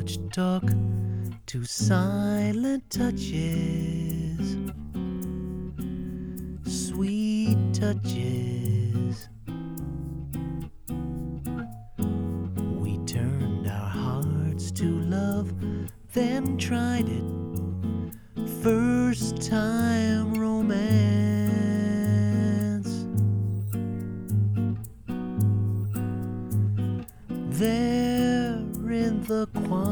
much talk to silent touches, sweet touches. We turned our hearts to love, then tried it. First time romance. There in the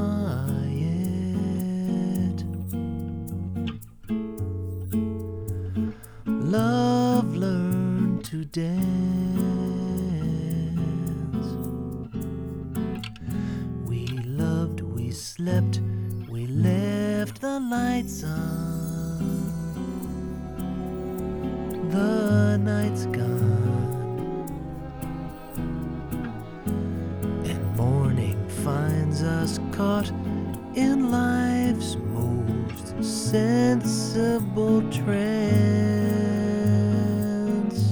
quiet, love learned to dance. We loved, we slept, we left the lights on. The night's gone, and morning finds us caught in life's most sensible trance.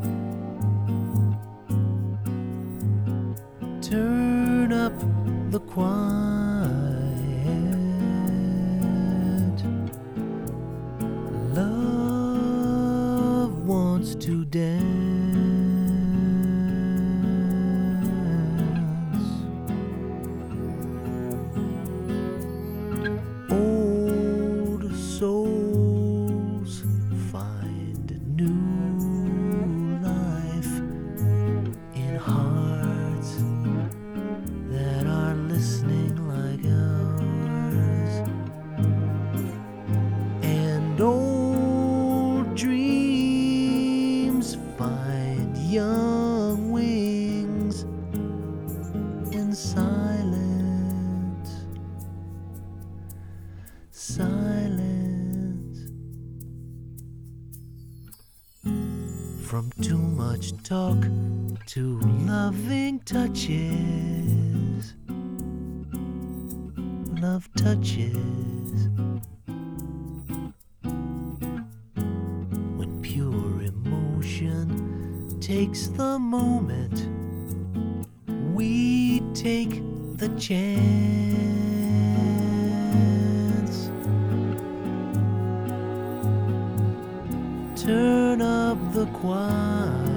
Turn up the quiet. Love wants to dance. Old souls find new life in hearts that are listening like ours, and old dreams find young wings in silence. Silence. From too much talk to loving touches, love touches. When pure emotion takes the moment, we take the chance. Turn up the quiet.